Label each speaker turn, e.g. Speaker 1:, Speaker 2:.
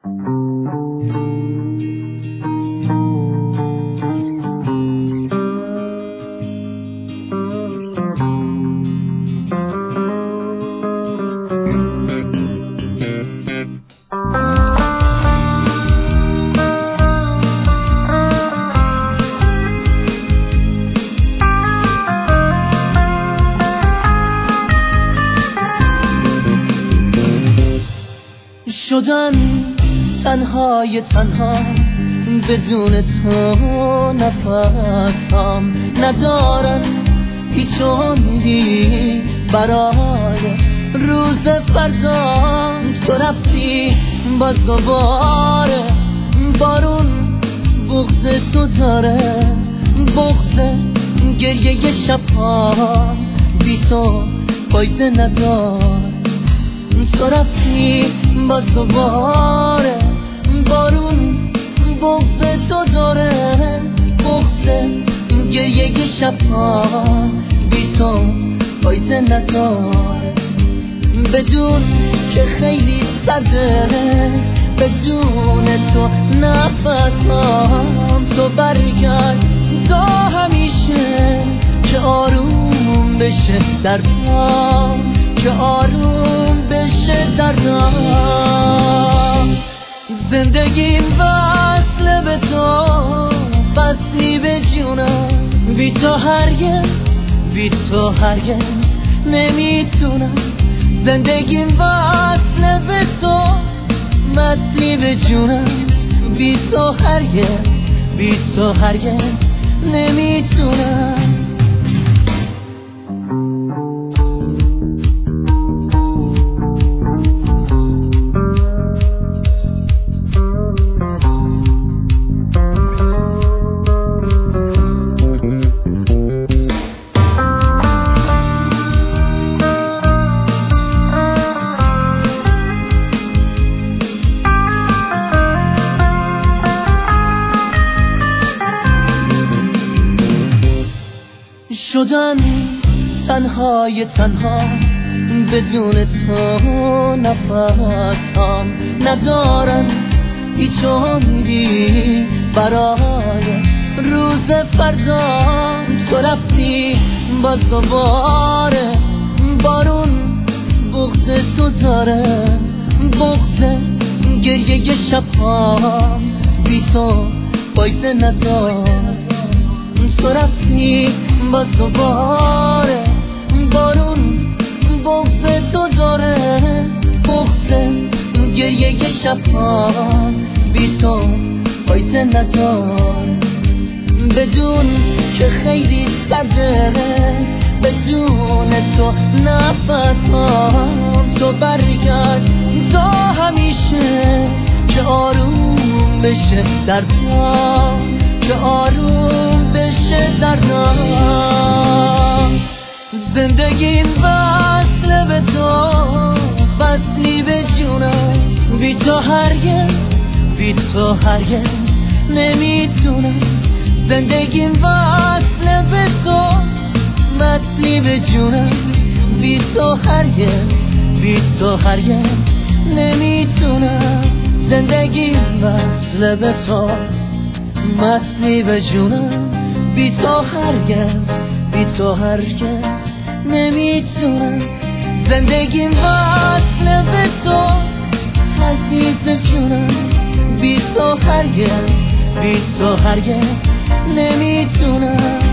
Speaker 1: شدن تنهای تنها بدون تو نفسم ندارم هیچ امیدی برای روز فردا. تو رفتی باز دوباره بارون بغض تو داره، بغض گریه شبها بی تو فایده ندار. تو رفتی باز دوباره بارون بغض تو داره، بغض گریه شبها بی تو فایده نداره. بدون که خیلی سرده، بدون تو نفسم تو برگرد تا همیشه که آروم بشه دردم، که آروم بشه دردم. زندگیم وصله به تو، وصلی به جونم، بی تو هرگز، بی تو هرگز نمیتونم. زندگیم وصله به تو، وصلی به جونم، بی تو هرگز، بی تو هرگز نمیتونم. شدن تنهای تنها بدون تو نفسم ندارم هیچ امیدی برای روز فردا. تو رفتی باز دوباره بارون بغض تو داره، بغض گریه شبها بی تو فایده نداره. تو رفتی باز دوباره بارون بغض تو داره، بغض گریه شبها بی تو فایده نداره. بدون که خیلی سرده، بدون تو نفسم تو برگرد تا همیشه که آروم بشه دردم، که آروم بشه دردم. زندگیم وصله به تو، وصلی به جونم، بی تو هرگز، بی تو هرگز نمیتونم. زندگیم وصله به تو، وصلی به جونم، بی تو هرگز، بی تو هرگز نمیتونم. زندگیم وصله به تو، وصلی به جونم، بی تو هرگز، بی تو هرگز نمیتونم. زندگیم وصله به تو عزیز جونم، بی تو هرگز، بی تو هرگز نمیتونم.